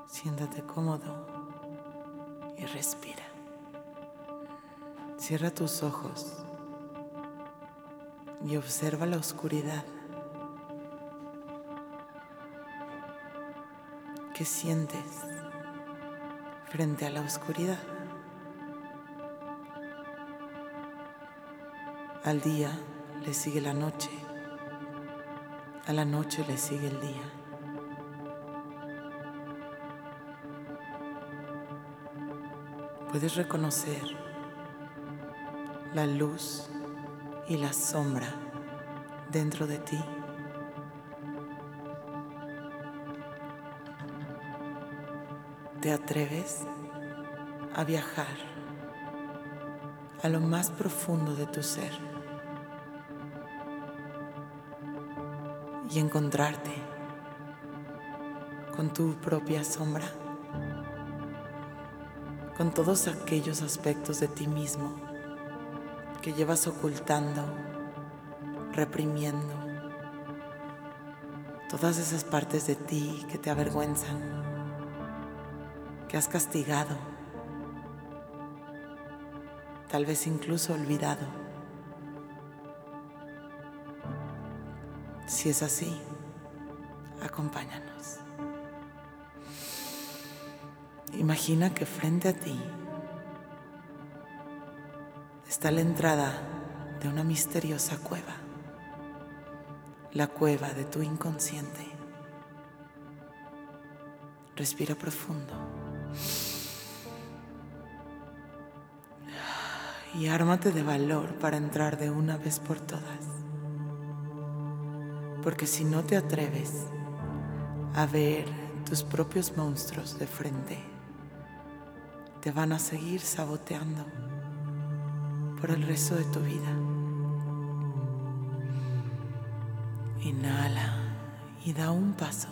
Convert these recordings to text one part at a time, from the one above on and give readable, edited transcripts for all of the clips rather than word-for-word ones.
Siéntate cómodo y respira. Cierra tus ojos y observa la oscuridad. ¿Qué sientes frente a la oscuridad? Al día le sigue la noche, a la noche le sigue el día. Puedes reconocer la luz y la sombra dentro de ti. ¿Te atreves a viajar a lo más profundo de tu ser y encontrarte con tu propia sombra, con todos aquellos aspectos de ti mismo que llevas ocultando, reprimiendo, todas esas partes de ti que te avergüenzan, que has castigado, tal vez incluso olvidado? Si es así, acompáñanos. Imagina que frente a ti está la entrada de una misteriosa cueva, la cueva de tu inconsciente. Respira profundo y ármate de valor para entrar de una vez por todas. Porque si no te atreves a ver tus propios monstruos de frente, te van a seguir saboteando por el resto de tu vida. Inhala y da un paso.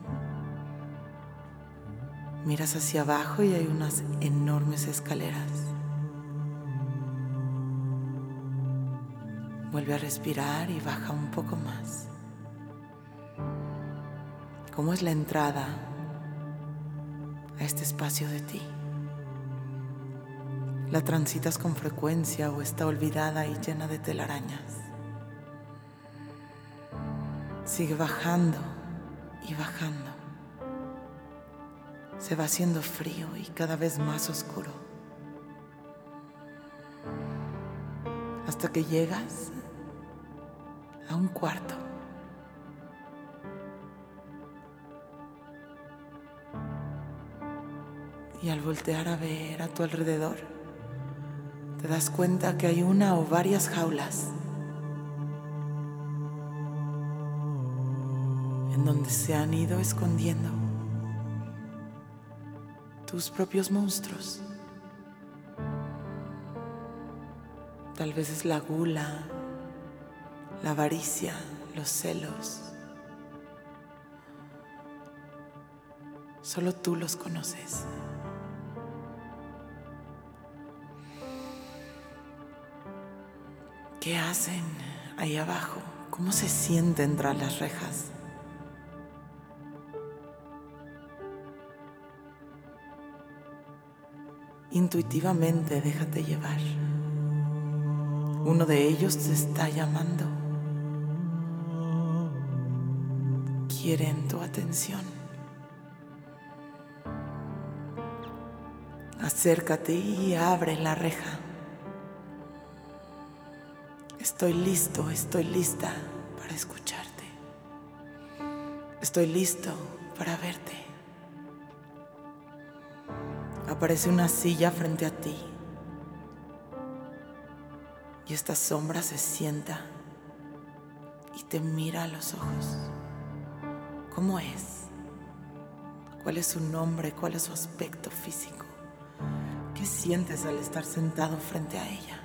Miras hacia abajo y hay unas enormes escaleras. Vuelve a respirar y baja un poco más. ¿Cómo es la entrada a este espacio de ti? ¿La transitas con frecuencia o está olvidada y llena de telarañas? Sigue bajando y bajando. Se va haciendo frío y cada vez más oscuro, hasta que llegas a un cuarto. Y al voltear a ver a tu alrededor, te das cuenta que hay una o varias jaulas en donde se han ido escondiendo tus propios monstruos. Tal vez es la gula, la avaricia, los celos. Solo tú los conoces. ¿Qué hacen ahí abajo? ¿Cómo se sienten tras las rejas? Intuitivamente déjate llevar. Uno de ellos te está llamando. Quieren tu atención. Acércate y abre la reja. Estoy listo, estoy lista para escucharte. Estoy listo para verte. Aparece una silla frente a ti y esta sombra se sienta y te mira a los ojos. ¿Cómo es? ¿Cuál es su nombre? ¿Cuál es su aspecto físico? ¿Qué sientes al estar sentado frente a ella?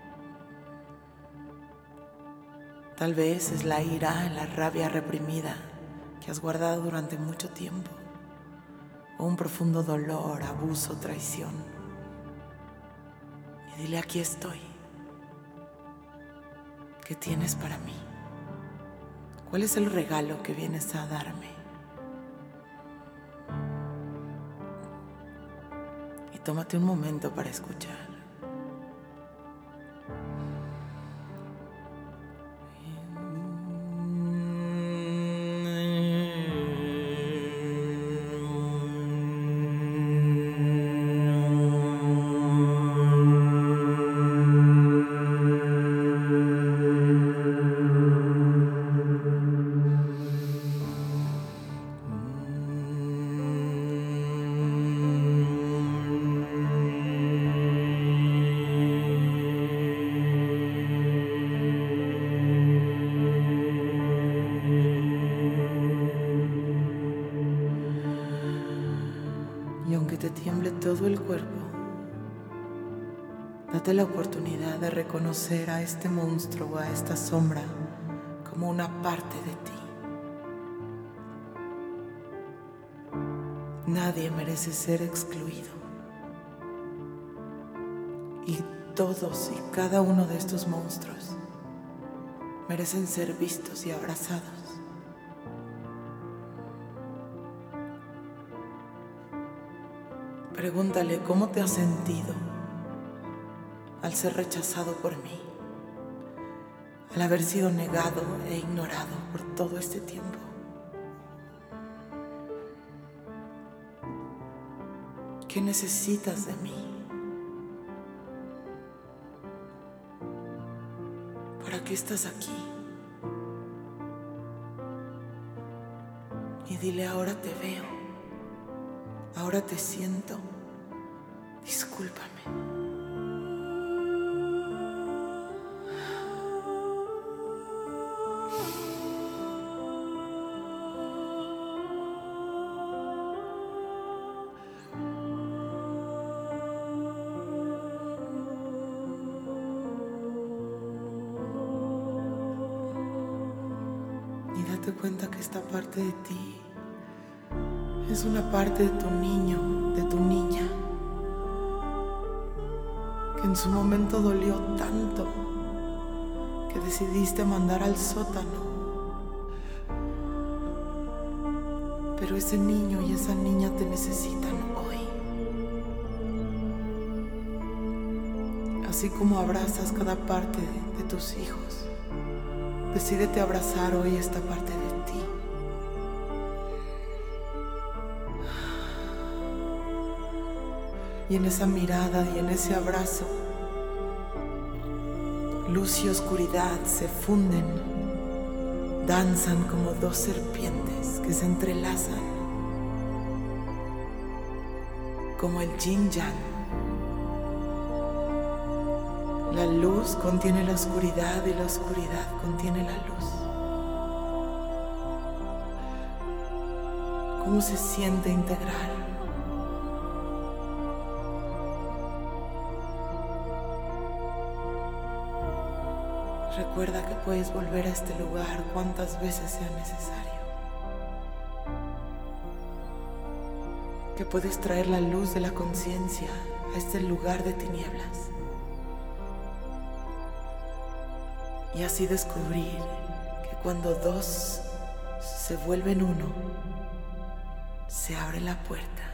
Tal vez es la ira, la rabia reprimida que has guardado durante mucho tiempo, o un profundo dolor, abuso, traición. Y dile: aquí estoy. ¿Qué tienes para mí? ¿Cuál es el regalo que vienes a darme? tómate un momento para escuchar. Y aunque te tiemble todo el cuerpo, date la oportunidad de reconocer a este monstruo o a esta sombra como una parte de ti. Nadie merece ser excluido. Y todos y cada uno de estos monstruos merecen ser vistos y abrazados. Pregúntale cómo te has sentido al ser rechazado por mí, al haber sido negado e ignorado por todo este tiempo. ¿Qué necesitas de mí? ¿Para qué estás aquí? Y dile: ahora te veo, ahora te siento, discúlpame. Y date cuenta que esta parte de ti es una parte de tu niño, de tu niña, que en su momento dolió tanto que decidiste mandar al sótano. Pero ese niño y esa niña te necesitan hoy. Así como abrazas cada parte de tus hijos, decídete abrazar hoy esta parte de ti. Y en esa mirada y en ese abrazo, luz y oscuridad se funden, danzan como dos serpientes que se entrelazan, como el yin yang. La luz contiene la oscuridad y la oscuridad contiene la luz. ¿Cómo se siente integrar? Recuerda que puedes volver a este lugar cuantas veces sea necesario. Que puedes traer la luz de la conciencia a este lugar de tinieblas. Y así descubrir que cuando dos se vuelven uno, se abre la puerta